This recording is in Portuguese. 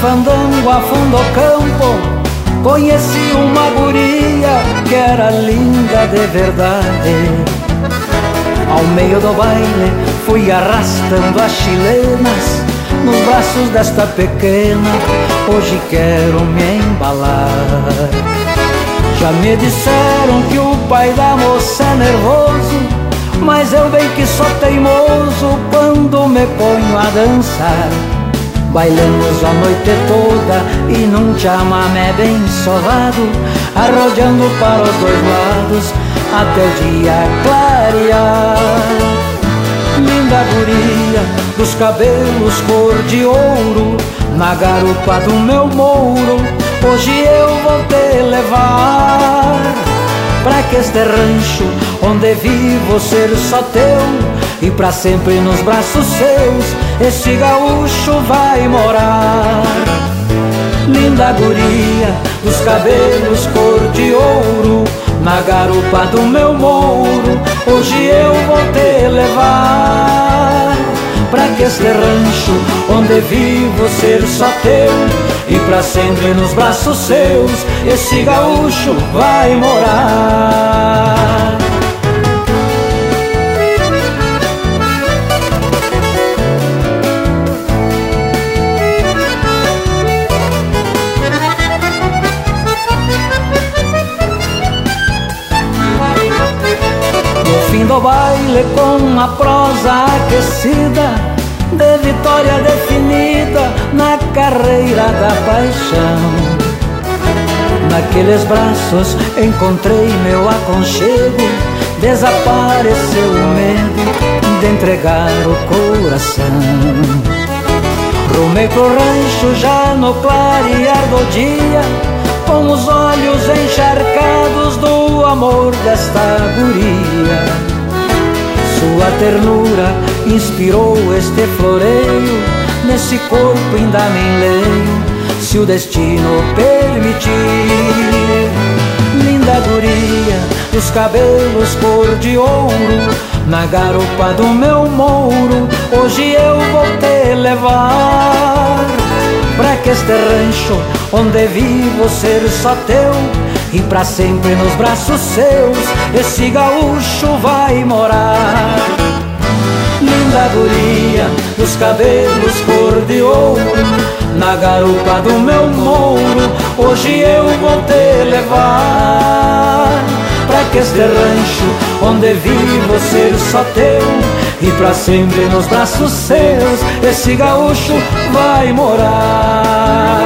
fandango a fundo campo, conheci uma guria que era linda de verdade. Ao meio do baile fui arrastando as chilenas nos braços desta pequena, hoje quero me embalar. Já me disseram que o pai da moça é nervoso, mas eu bem que sou teimoso quando me ponho a dançar. Bailamos a noite toda e num chamamé bem solado, arrodeando para os dois lados até o dia clarear. Linda guria dos cabelos cor de ouro, na garupa do meu mouro, hoje eu vou te levar pra que este rancho onde vivo ser só teu, e pra sempre nos braços seus esse gaúcho vai morar. Linda guria dos cabelos cor de ouro, na garupa do meu mouro, hoje eu vou te levar pra que este rancho onde vivo ser só teu, e pra sempre nos braços seus esse gaúcho vai morar. Fim do baile com a prosa aquecida, de vitória definida na carreira da paixão. Naqueles braços encontrei meu aconchego, desapareceu o medo de entregar o coração. Rumei pro rancho já no clarear do dia, com os olhos encharcados do amor desta guria. Sua ternura inspirou este floreio, nesse corpo ainda me enleio, se o destino permitir. Linda guria dos cabelos cor de ouro, na garupa do meu mouro, hoje eu vou te levar pra que este rancho onde vivo ser só teu, e pra sempre nos braços seus esse gaúcho vai morar. Linda guria dos cabelos cor de ouro, na garupa do meu mouro, hoje eu vou te levar pra que este rancho onde vivo ser só teu, e pra sempre nos braços seus esse gaúcho vai morar.